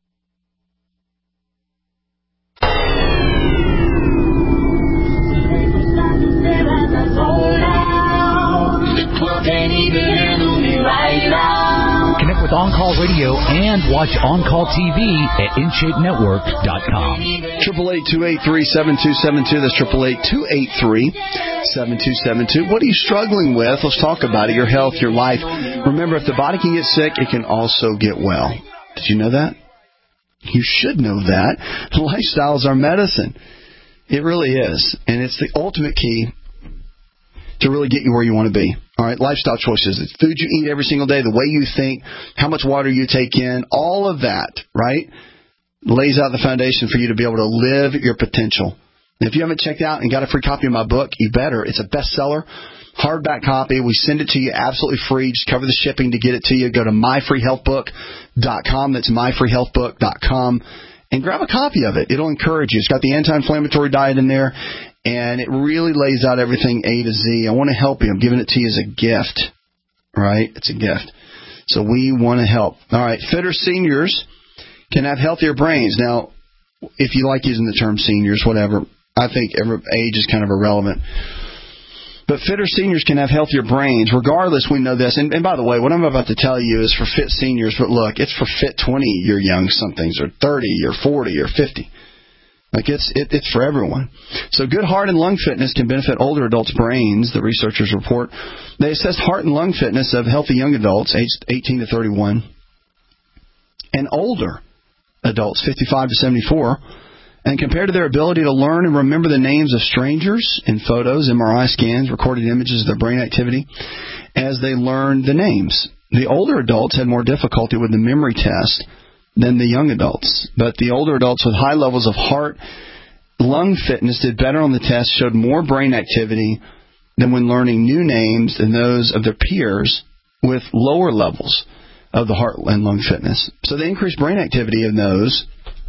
S10: Connect with On-Call Radio and watch On-Call T V at in shape network dot com.
S2: Triple eight two eight three seven two seven two. That's triple eight two eight three seven two seven two. What are you struggling with? Let's talk about it. Your health, your life. Remember, if the body can get sick, it can also get well. Did you know that? You should know that. Lifestyle is our medicine. It really is, and it's the ultimate key to really get you where you want to be. All right, lifestyle choices. It's food you eat every single day, the way you think, how much water you take in, all of that, right, lays out the foundation for you to be able to live your potential. And if you haven't checked out and got a free copy of my book, you better. It's a bestseller, hardback copy. We send it to you absolutely free. Just cover the shipping to get it to you. Go to my free health book dot com. That's my free health book dot com. And grab a copy of it. It'll encourage you. It's got the anti-inflammatory diet in there. And it really lays out everything A to Z. I want to help you. I'm giving it to you as a gift, right? It's a gift. So we want to help. All right, fitter seniors can have healthier brains. Now, if you like using the term seniors, whatever, I think every age is kind of irrelevant. But fitter seniors can have healthier brains. Regardless, we know this. And, and by the way, what I'm about to tell you is for fit seniors. But look, it's for fit twenty-year young somethings, or thirty, or forty, or fifty. Like it's it, it's for everyone. So good heart and lung fitness can benefit older adults' brains, the researchers report. They assessed heart and lung fitness of healthy young adults aged eighteen to thirty-one and older adults fifty-five to seventy-four, and compared to their ability to learn and remember the names of strangers in photos, M R I scans, recorded images of their brain activity as they learned the names. The older adults had more difficulty with the memory test than the young adults. But the older adults with high levels of heart, lung fitness did better on the test, showed more brain activity than when learning new names than those of their peers with lower levels of the heart and lung fitness. So the increased brain activity in those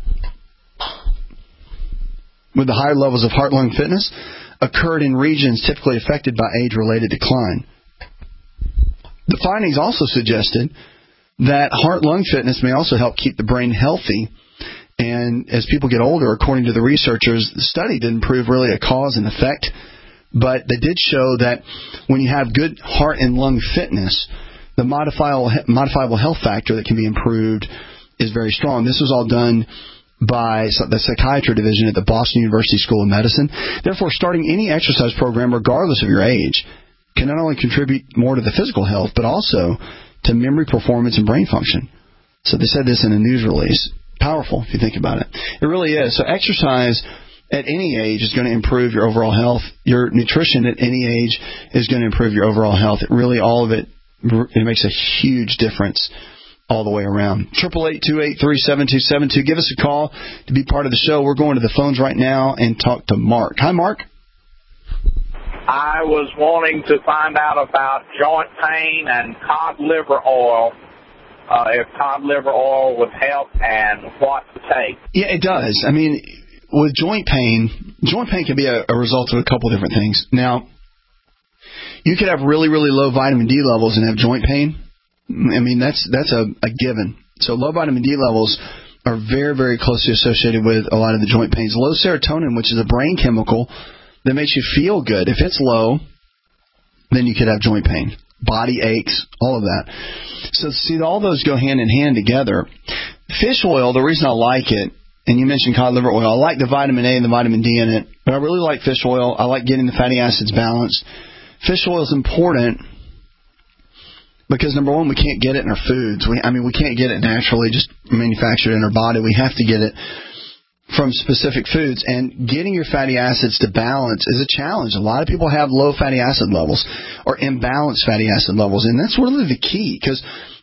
S2: with the higher levels of heart-lung fitness occurred in regions typically affected by age-related decline. The findings also suggested that heart-lung fitness may also help keep the brain healthy. And as people get older, according to the researchers, the study didn't prove really a cause and effect, but they did show that when you have good heart and lung fitness, the modifiable, modifiable health factor that can be improved is very strong. This was all done by the psychiatry division at the Boston University School of Medicine. Therefore, starting any exercise program, regardless of your age, can not only contribute more to the physical health, but also to memory performance and brain function. So they said this in a news release. Powerful, if you think about it. It really is. So exercise at any age is going to improve your overall health. Your nutrition at any age is going to improve your overall health. It really, all of it, it makes a huge difference all the way around. triple eight two eight three seven two seven two. Give us a call to be part of the show. We're going to the phones right now and talk to Mark. Hi, Mark.
S21: I was wanting to find out about joint pain and cod liver oil, uh, if cod liver oil would help and what to take.
S2: Yeah, it does. I mean, with joint pain, joint pain can be a, a result of a couple different things. Now, you could have really, really low vitamin D levels and have joint pain. I mean, that's that's a, a given. So low vitamin D levels are very, very closely associated with a lot of the joint pains. Low serotonin, which is a brain chemical that makes you feel good. If it's low, then you could have joint pain, body aches, all of that. So, see, all those go hand in hand together. Fish oil, the reason I like it, and you mentioned cod liver oil, I like the vitamin A and the vitamin D in it, but I really like fish oil. I like getting the fatty acids balanced. Fish oil is important because, number one, we can't get it in our foods. We, I mean, we can't get it naturally, just manufactured in our body. We have to get it from specific foods, and getting your fatty acids to balance is a challenge. A lot of people have low fatty acid levels or imbalanced fatty acid levels, and that's really the key, because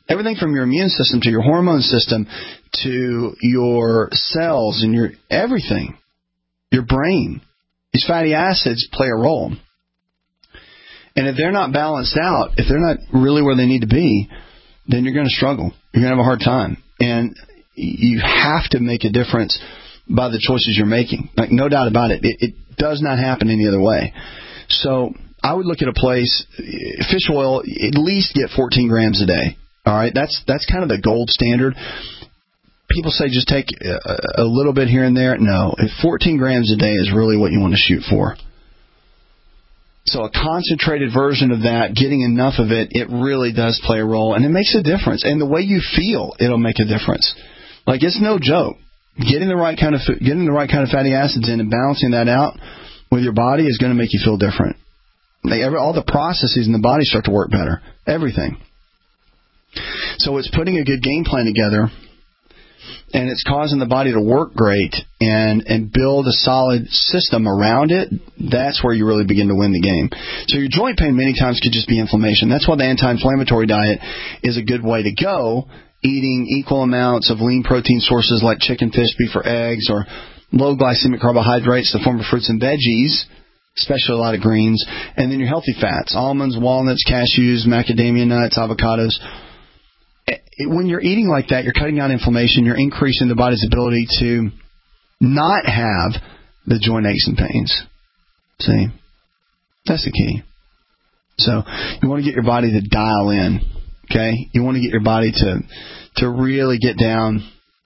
S2: Everything from your immune system to your hormone system to your cells and your everything, your brain. These fatty acids play a role. And if they're not balanced out, if they're not really where they need to be, then you're going to struggle. You're going to have a hard time. And you have to make a difference by the choices you're making. Like, no doubt about it. It, it does not happen any other way. So I would look at a place, fish oil, at least get fourteen grams a day. All right, that's that's kind of the gold standard. People say just take a, a little bit here and there. No, fourteen grams a day is really what you want to shoot for. So a concentrated version of that, getting enough of it, it really does play a role, and it makes a difference. And the way you feel, it'll make a difference. Like, it's no joke. Getting the right kind of getting the right kind of fatty acids in and balancing that out with your body is going to make you feel different. Like, every, all the processes in the body start to work better. Everything. So it's putting a good game plan together, and it's causing the body to work great and, and build a solid system around it. That's where you really begin to win the game. So your joint pain many times could just be inflammation. That's why the anti-inflammatory diet is a good way to go, eating equal amounts of lean protein sources like chicken, fish, beef, or eggs, or low glycemic carbohydrates in the form of fruits and veggies, especially a lot of greens, and then your healthy fats, almonds, walnuts, cashews, macadamia nuts, avocados. When you're eating like that, you're cutting out inflammation, you're increasing the body's ability to not have the joint aches and pains. See? That's the key. So you want to get your body to dial in, okay? You want to get your body to to really get down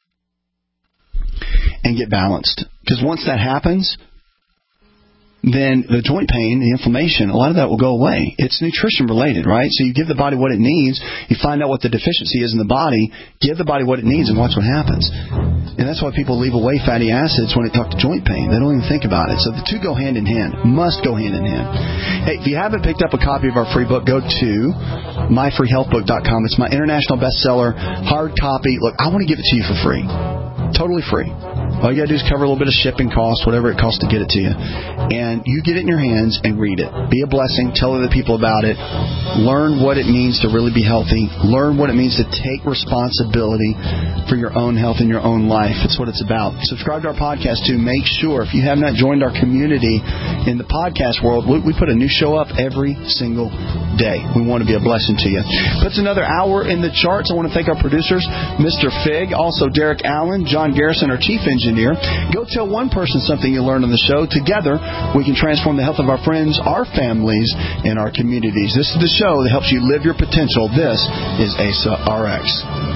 S2: and get balanced. Because once that happens, then the joint pain, the inflammation, a lot of that will go away. It's nutrition related, right? So you give the body what it needs, you find out what the deficiency is in the body, give the body what it needs, and watch what happens. And that's why people leave away fatty acids when they talk to joint pain. They don't even think about it. So the two go hand in hand, must go hand in hand. Hey, if you haven't picked up a copy of our free book, go to my free health book dot com. It's my international bestseller, hard copy. Look, I want to give it to you for free. Totally free. All you got to do is cover a little bit of shipping cost, whatever it costs to get it to you. And you get it in your hands and read it. Be a blessing. Tell other people about it. Learn what it means to really be healthy. Learn what it means to take responsibility for your own health and your own life. It's what it's about. Subscribe to our podcast, too. Make sure, if you have not joined our community in the podcast world, we, we put a new show up every single day. We want to be a blessing to you. Puts another hour in the charts. I want to thank our producers, Mister Fig, also Derek Allen, John Garrison, our chief engineer. Go tell one person something you learned on the show. Together, we can transform the health of our friends, our families, and our communities. This is the show that helps you live your potential. This is A S A R X.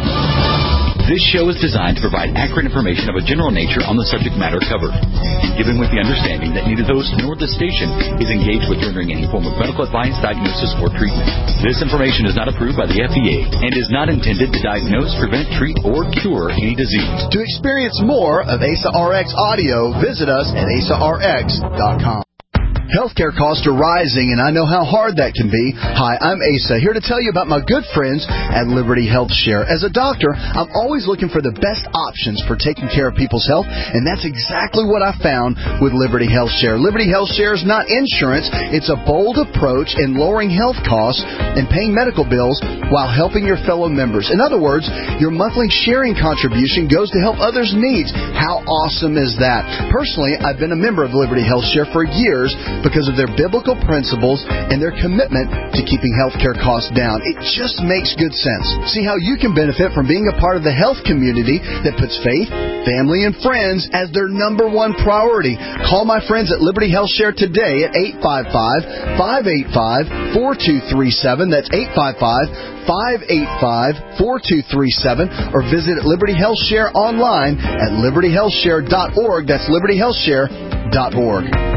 S10: This show is designed to provide accurate information of a general nature on the subject matter covered, given with the understanding that neither host nor the station is engaged with rendering any form of medical advice, diagnosis, or treatment. This information is not approved by the F D A and is not intended to diagnose, prevent, treat, or cure any disease.
S4: To experience more of A S A R X audio, visit us at A S A R X dot com. Healthcare costs are rising, and I know how hard that can be. Hi, I'm Asa, here to tell you about my good friends at Liberty Health Share. As a doctor, I'm always looking for the best options for taking care of people's health, and that's exactly what I found with Liberty Health Share. Liberty Health Share is not insurance. It's a bold approach in lowering health costs and paying medical bills while helping your fellow members. In other words, your monthly sharing contribution goes to help others' needs. How awesome is that? Personally, I've been a member of Liberty Health Share for years, because of their biblical principles and their commitment to keeping healthcare costs down. It just makes good sense. See how you can benefit from being a part of the health community that puts faith, family, and friends as their number one priority. Call my friends at Liberty Health Share today at eight five five, five eight five, four two three seven. That's eight five five, five eight five, four two three seven. Or visit Liberty Health Share online at liberty health share dot org. That's liberty health share dot org.